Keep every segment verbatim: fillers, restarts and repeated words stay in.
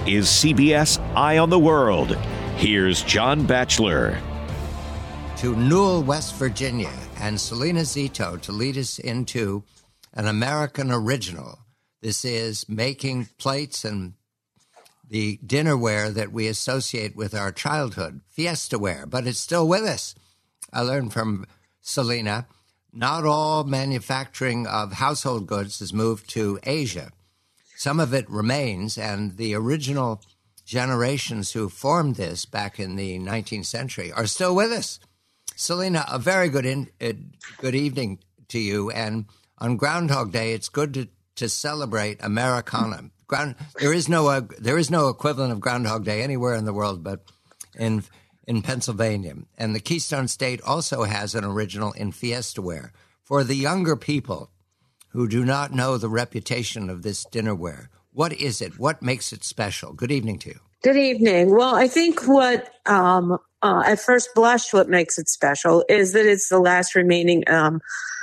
is C B S Eye on the World. Here's John Batchelor. To Newell, West Virginia, and Selena Zito to lead us into an American original. This is making plates and the dinnerware that we associate with our childhood, Fiestaware, but it's still with us. I learned from Selena, not all manufacturing of household goods has moved to Asia. Some of it remains, and the original generations who formed this back in the nineteenth century are still with us. Selena, a very good in, uh, good evening to you, and on Groundhog Day, it's good to, to celebrate Americana. Ground, there is no uh, there is no equivalent of Groundhog Day anywhere in the world, but in in Pennsylvania. And the Keystone State also has an original in Fiestaware. For the younger people who do not know the reputation of this dinnerware, what is it? What makes it special? Good evening to you. Good evening. Well, I think what um, uh, at first blush, what makes it special is that it's the last remaining um,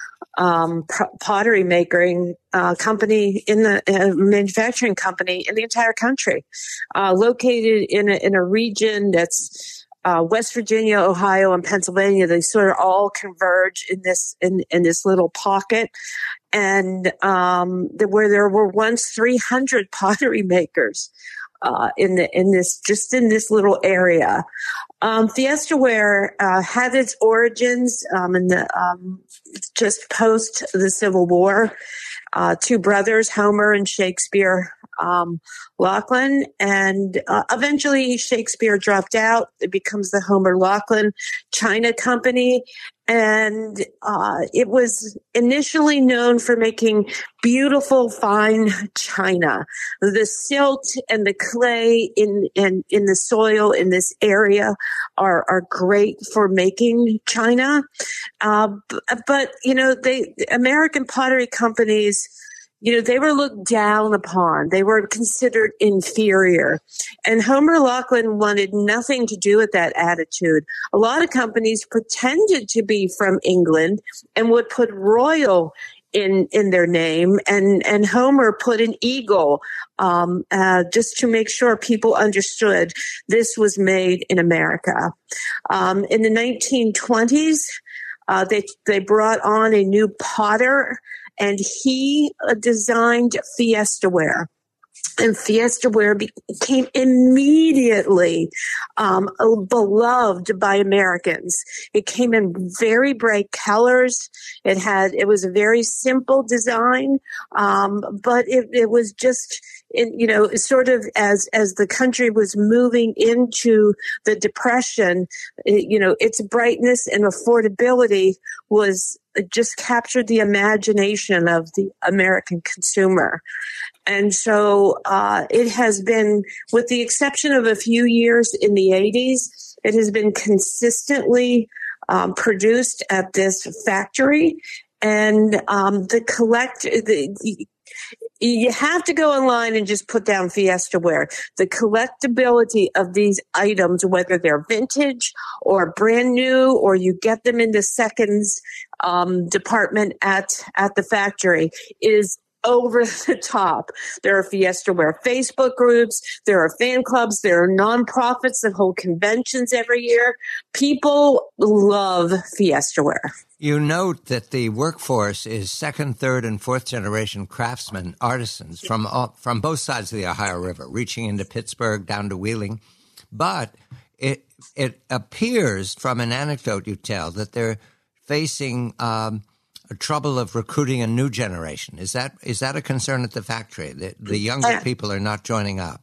um, pottery making uh, company in the uh, manufacturing company in the entire country, uh, located in a, in a region that's uh, West Virginia, Ohio, and Pennsylvania. They sort of all converge in this in, in this little pocket, and um, the, where there were once three hundred pottery makers uh, in the in this just in this little area. Um, Fiestaware uh, had its origins um, in the um, just post the Civil War. Uh, two brothers, Homer and Shakespeare um, Laughlin, and uh, eventually Shakespeare dropped out. It becomes the Homer Laughlin China Company, and uh, it was initially known for making beautiful, fine china. The silt and the clay in in, in the soil in this area are are great for making china. Uh, but you know, they American pottery companies, you know, they were looked down upon. They were considered inferior. And Homer Laughlin wanted nothing to do with that attitude. A lot of companies pretended to be from England and would put royal in in their name. And, and Homer put an eagle um, uh, just to make sure people understood this was made in America. Um, in the nineteen twenties, uh, they they brought on a new potter, and he uh, designed Fiestaware. And Fiestaware became immediately um, beloved by Americans. It came in very bright colors. It had it was a very simple design, um, but it, it was just, in, you know, sort of as as the country was moving into the Depression, it, you know, its brightness and affordability was just captured the imagination of the American consumer. And so uh, it has been, with the exception of a few years in the eighties, it has been consistently um, produced at this factory. And um, the collect, the, the, you have to go online and just put down Fiestaware. The collectability of these items, whether they're vintage or brand new, or you get them in the seconds um, department at at the factory, is over the top. There are Fiestaware Facebook groups. There are fan clubs. There are nonprofits that hold conventions every year. People love Fiestaware. You note that the workforce is second, third, and fourth generation craftsmen, artisans from all, from both sides of the Ohio River, reaching into Pittsburgh down to Wheeling. But it it appears from an anecdote you tell that they're facing um, a trouble of recruiting a new generation. Is that is that a concern at the factory, that the younger uh, people are not joining up?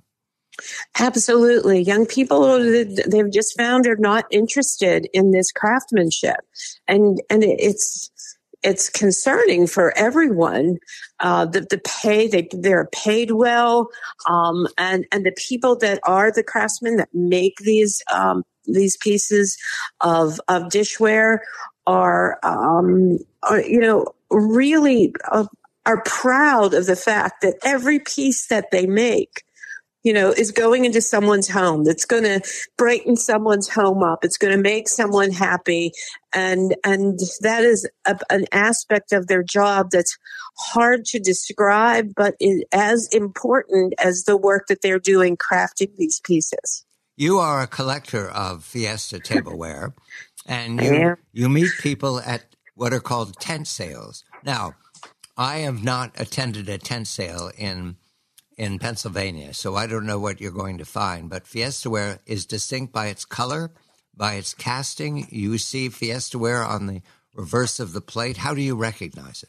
Absolutely. Young people, they've just found, are not interested in this craftsmanship. And and it's it's concerning for everyone. Uh, the, the pay, they, they're paid well. Um, and, and the people that are the craftsmen that make these um, these pieces of, of dishware are, um, are, you know, really uh, are proud of the fact that every piece that they make you know, is going into someone's home. That's going to brighten someone's home up. It's going to make someone happy. And, and that is a, an aspect of their job that's hard to describe, but is as important as the work that they're doing crafting these pieces. You are a collector of Fiesta tableware, and you, you meet people at what are called tent sales. Now, I have not attended a tent sale in in Pennsylvania, so I don't know what you're going to find. But Fiestaware is distinct by its color, by its casting. You see Fiestaware on the reverse of the plate. How do you recognize it?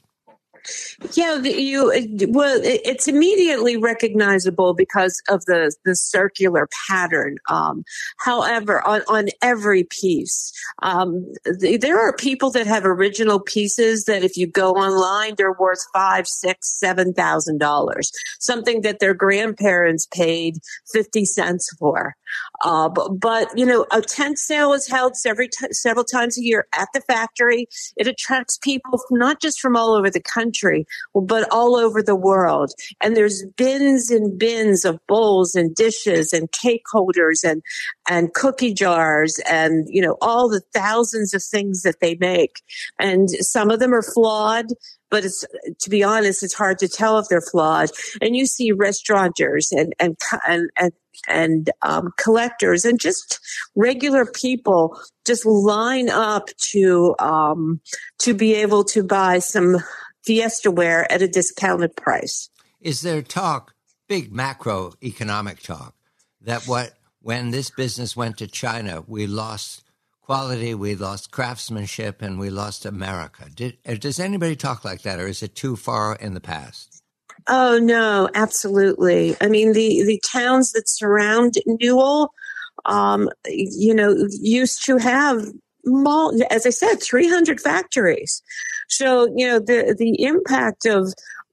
Yeah, you well, it's immediately recognizable because of the the circular pattern. Um, however, on, on every piece, um, th- there are people that have original pieces that, if you go online, they're worth five, six, seven thousand dollars. Something that their grandparents paid fifty cents for. Uh, but, but you know, a tent sale is held several t- several times a year at the factory. It attracts people from, not just from all over the country, but all over the world. And there's bins and bins of bowls and dishes and cake holders and, and cookie jars and, you know, all the thousands of things that they make. And some of them are flawed, but it's, to be honest, it's hard to tell if they're flawed. And you see restaurateurs and, and, and, and and um, collectors and just regular people just line up to um, to be able to buy some Fiestaware at a discounted price. Is there talk, big macroeconomic talk, that what when this business went to China, we lost quality, we lost craftsmanship, and we lost America? Did, does anybody talk like that, or is it too far in the past? Oh, no, absolutely. I mean, the, the towns that surround Newell, um, you know, used to have, as I said, three hundred factories. So, you know, the, the impact of,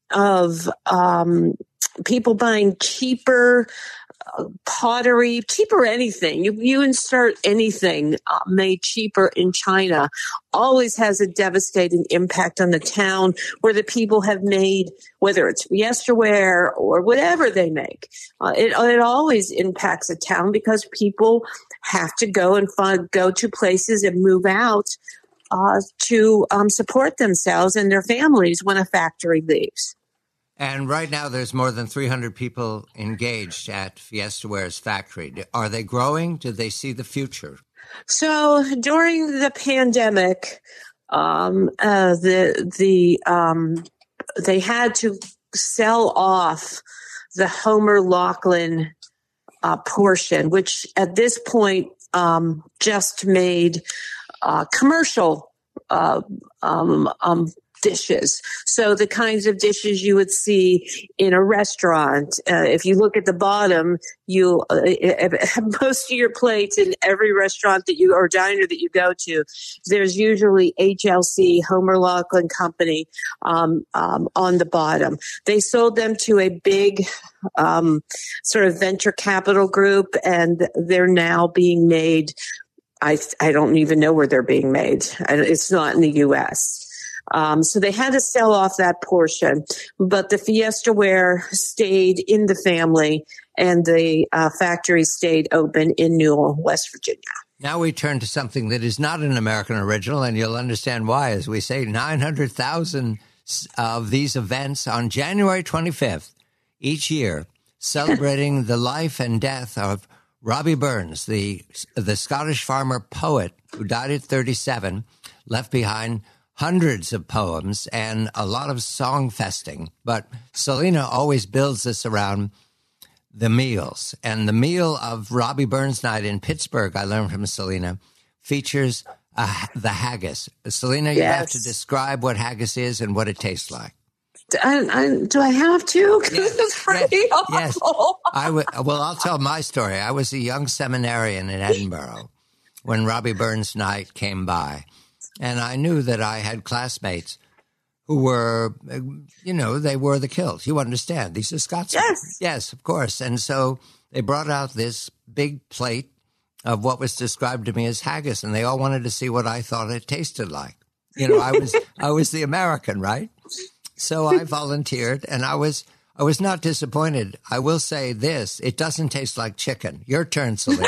of, um, people buying cheaper uh, pottery, cheaper anything. You, you insert anything uh, made cheaper in China always has a devastating impact on the town where the people have made, whether it's Fiestaware or whatever they make. Uh, it, it always impacts a town because people have to go and find, go to places and move out uh, to um, support themselves and their families when a factory leaves. And right now, there's more than three hundred people engaged at Fiestaware's factory. Are they growing? Do they see the future? So during the pandemic, um, uh, the the um, they had to sell off the Homer Laughlin uh, portion, which at this point um, just made uh, commercial uh, um, um, dishes. So the kinds of dishes you would see in a restaurant. Uh, if you look at the bottom, you uh, most of your plates in every restaurant that you or diner that you go to, there's usually H L C, Homer Laughlin Company, um, um, on the bottom. They sold them to a big um, sort of venture capital group, and they're now being made. I I don't even know where they're being made. It's not in the U S Um, so they had to sell off that portion, but the Fiestaware stayed in the family, and the uh, factory stayed open in Newell, West Virginia. Now we turn to something that is not an American original, and you'll understand why. As we say, nine hundred thousand of these events on January twenty-fifth each year, celebrating the life and death of Robbie Burns, the the Scottish farmer poet who died at thirty-seven, left behind hundreds of poems and a lot of song festing. But Selena always builds this around the meals. And the meal of Robbie Burns Night in Pittsburgh, I learned from Selena, features uh, the haggis. Selena, you yes. have to describe what haggis is and what it tastes like. I, I, do I have to? Because yes, it's pretty yes, awful. Yes. I w- well, I'll tell my story. I was a young seminarian in Edinburgh when Robbie Burns Night came by. And I knew that I had classmates who were, you know, they were the kills. You understand. These are Scotsmen. Yes. Yes, of course. And so they brought out this big plate of what was described to me as haggis, and they all wanted to see what I thought it tasted like. You know, I was I was the American, right? So I volunteered, and I was I was not disappointed. I will say this. It doesn't taste like chicken. Your turn, Selena.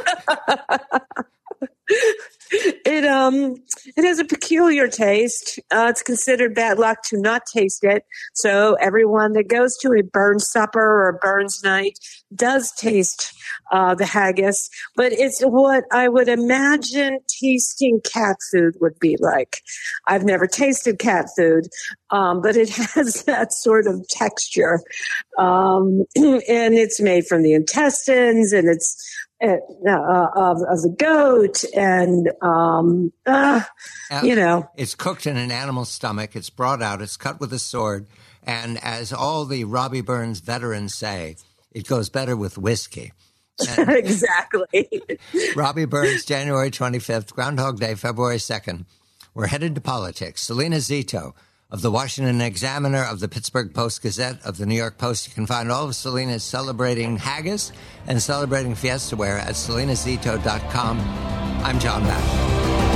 It um it has a peculiar taste. Uh, it's considered bad luck to not taste it. So everyone that goes to a Burns supper or a Burns night does taste uh, the haggis. But it's what I would imagine tasting cat food would be like. I've never tasted cat food, um, but it has that sort of texture. Um, and it's made from the intestines, and it's Uh, of, of the goat, and um, uh, you know, it's cooked in an animal's stomach. It's brought out. It's cut with a sword, and as all the Robbie Burns veterans say, it goes better with whiskey. Exactly. Robbie Burns, January twenty-fifth, Groundhog Day, February second. We're headed to politics. Selena Zito of the Washington Examiner, of the Pittsburgh Post-Gazette, of the New York Post. You can find all of Selena's celebrating haggis and celebrating fiesta wear at selena zito dot com. I'm John Batchelor.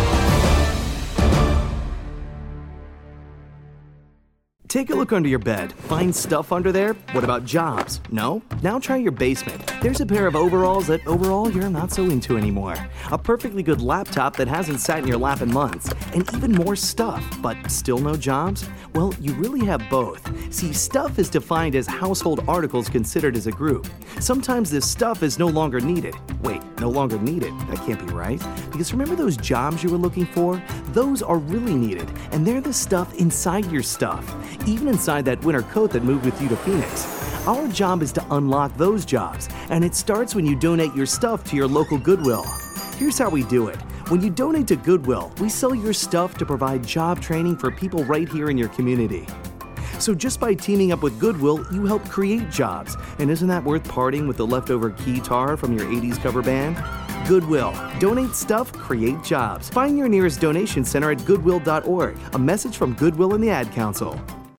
Take a look under your bed. Find stuff under there? What about jobs? No? Now try your basement. There's a pair of overalls that overall you're not so into anymore. A perfectly good laptop that hasn't sat in your lap in months. And even more stuff, but still no jobs? Well, you really have both. See, stuff is defined as household articles considered as a group. Sometimes this stuff is no longer needed. Wait, no longer needed? That can't be right. Because remember those jobs you were looking for? Those are really needed, and they're the stuff inside your stuff. Even inside that winter coat that moved with you to Phoenix. Our job is to unlock those jobs, and it starts when you donate your stuff to your local Goodwill. Here's how we do it. When you donate to Goodwill, we sell your stuff to provide job training for people right here in your community. So just by teaming up with Goodwill, you help create jobs. And isn't that worth parting with the leftover keytar from your eighties cover band? Goodwill. Donate stuff, create jobs. Find your nearest donation center at goodwill dot org. A message from Goodwill and the Ad Council.